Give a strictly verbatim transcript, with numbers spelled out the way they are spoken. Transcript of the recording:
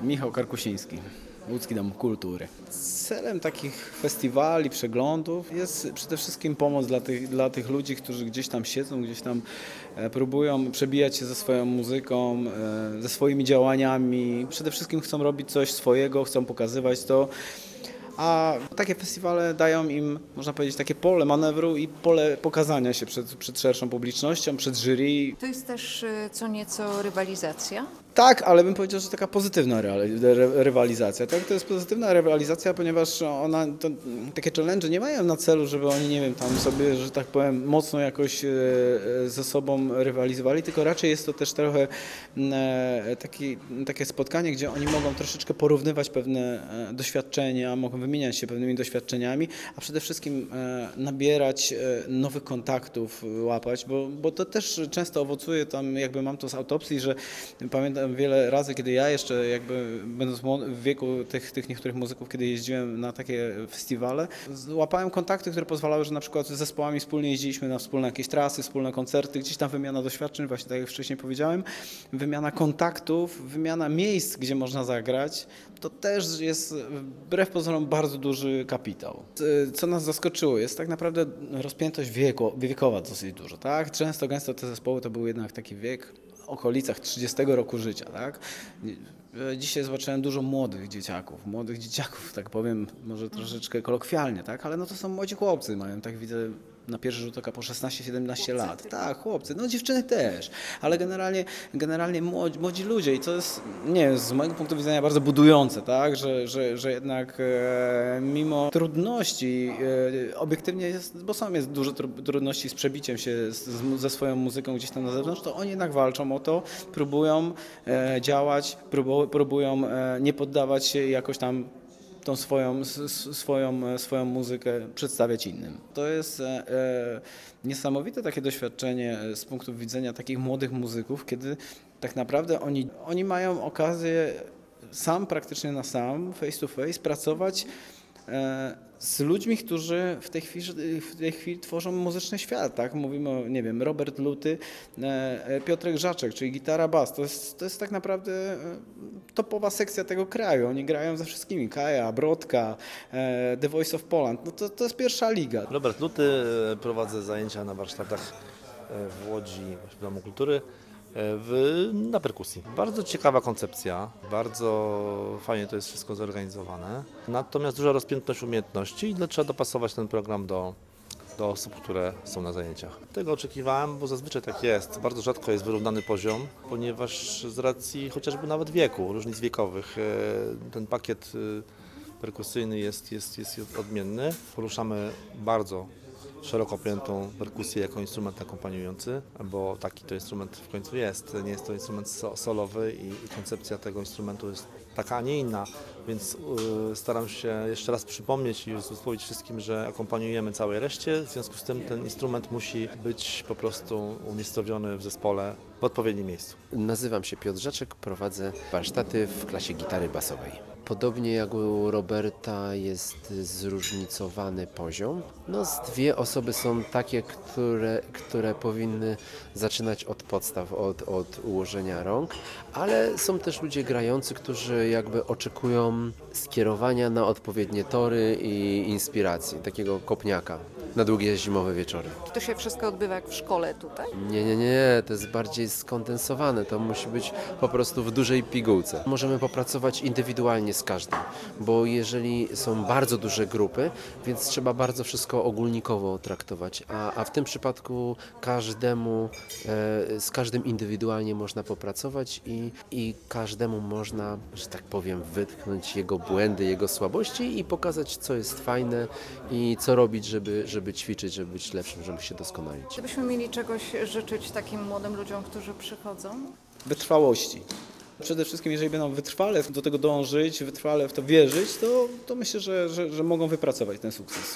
Michał Karkusiński, Łódzki Dom Kultury. Celem takich festiwali, przeglądów jest przede wszystkim pomoc dla tych, dla tych ludzi, którzy gdzieś tam siedzą, gdzieś tam e, próbują przebijać się ze swoją muzyką, e, ze swoimi działaniami. Przede wszystkim chcą robić coś swojego, chcą pokazywać to. A takie festiwale dają im, można powiedzieć, takie pole manewru i pole pokazania się przed, przed szerszą publicznością, przed jury. To jest też y, co nieco rywalizacja. Tak, ale bym powiedział, że taka pozytywna reali- ry- rywalizacja. Tak? To jest pozytywna rywalizacja, ponieważ ona, to, takie challenge nie mają na celu, żeby oni, nie wiem, tam sobie, że tak powiem, mocno jakoś e, ze sobą rywalizowali, tylko raczej jest to też trochę e, taki, takie spotkanie, gdzie oni mogą troszeczkę porównywać pewne e, doświadczenia, mogą wymieniać się pewnymi doświadczeniami, a przede wszystkim e, nabierać e, nowych kontaktów, łapać, bo, bo to też często owocuje tam, jakby mam to z autopsji, że pamiętam wiele razy, kiedy ja jeszcze jakby będąc w wieku tych, tych niektórych muzyków, kiedy jeździłem na takie festiwale, łapałem kontakty, które pozwalały, że na przykład z zespołami wspólnie jeździliśmy na wspólne jakieś trasy, wspólne koncerty, gdzieś tam wymiana doświadczeń, właśnie tak jak wcześniej powiedziałem, wymiana kontaktów, wymiana miejsc, gdzie można zagrać, to też jest wbrew pozorom bardzo duży kapitał. Co nas zaskoczyło, jest tak naprawdę rozpiętość wieku, wiekowa dosyć dużo, tak? Często, gęsto te zespoły to był jednak taki wiek w okolicach trzydziestego roku życia, tak? Dzisiaj zobaczyłem dużo młodych dzieciaków, młodych dzieciaków, tak powiem, może troszeczkę kolokwialnie, tak? Ale no to są młodzi chłopcy, mają, tak widzę, na pierwszy rzut oka po szesnaście siedemnaście lat. Tak, chłopcy, no dziewczyny też, ale generalnie, generalnie młodzi, młodzi ludzie i to jest, nie wiem, z mojego punktu widzenia bardzo budujące, tak? Że, że, że jednak e, mimo trudności, e, obiektywnie jest, bo są jest dużo trudności z przebiciem się z, z, ze swoją muzyką gdzieś tam na zewnątrz, to oni jednak walczą o to, próbują e, działać, próbują, próbują e, nie poddawać się jakoś tam tą swoją, swoją, swoją muzykę przedstawiać innym. To jest e, niesamowite takie doświadczenie z punktu widzenia takich młodych muzyków, kiedy tak naprawdę oni, oni mają okazję sam praktycznie na sam, face to face pracować e, z ludźmi, którzy w tej chwili, w tej chwili tworzą muzyczny świat, tak? Mówimy o, nie wiem, Robert Luty, e, Piotrek Żaczek, czyli gitara, bas. To jest, to jest tak naprawdę topowa sekcja tego kraju. Oni grają ze wszystkimi. Kaja, Brodka, e, The Voice of Poland. No to, to jest pierwsza liga. Robert Luty, prowadzę zajęcia na warsztatach w Łodzi, w Domu Kultury, w, na perkusji. Bardzo ciekawa koncepcja, bardzo fajnie to jest wszystko zorganizowane. Natomiast duża rozpiętność umiejętności i trzeba dopasować ten program do, do osób, które są na zajęciach. Tego oczekiwałem, bo zazwyczaj tak jest. Bardzo rzadko jest wyrównany poziom, ponieważ z racji chociażby nawet wieku, różnic wiekowych, ten pakiet perkusyjny jest, jest, jest odmienny. Poruszamy bardzo szeroko pojętą perkusję jako instrument akompaniujący, bo taki to instrument w końcu jest. Nie jest to instrument so, solowy i, i koncepcja tego instrumentu jest taka, a nie inna, więc y, staram się jeszcze raz przypomnieć i uzmysłowić wszystkim, że akompaniujemy całej reszcie, w związku z tym ten instrument musi być po prostu umiejscowiony w zespole w odpowiednim miejscu. Nazywam się Piotr Żaczek, prowadzę warsztaty w klasie gitary basowej. Podobnie jak u Roberta jest zróżnicowany poziom. No, z dwie osoby są takie, które, które powinny zaczynać od podstaw, od, od ułożenia rąk, ale są też ludzie grający, którzy jakby oczekują skierowania na odpowiednie tory i inspiracji, takiego kopniaka na długie zimowe wieczory. To się wszystko odbywa jak w szkole tutaj? Nie, nie, nie, to jest bardziej skondensowane, to musi być po prostu w dużej pigułce. Możemy popracować indywidualnie z każdym, bo jeżeli są bardzo duże grupy, więc trzeba bardzo wszystko ogólnikowo traktować, a, a w tym przypadku każdemu, e, z każdym indywidualnie można popracować i, i każdemu można, że tak powiem, wytknąć jego błędy, jego słabości i pokazać, co jest fajne i co robić, żeby, żeby ćwiczyć, żeby być lepszym, żeby się doskonalić. Gdybyśmy mieli czegoś życzyć takim młodym ludziom, którzy przychodzą? Wytrwałości. Przede wszystkim, jeżeli będą wytrwale do tego dążyć, wytrwale w to wierzyć, to, to myślę, że, że, że mogą wypracować ten sukces.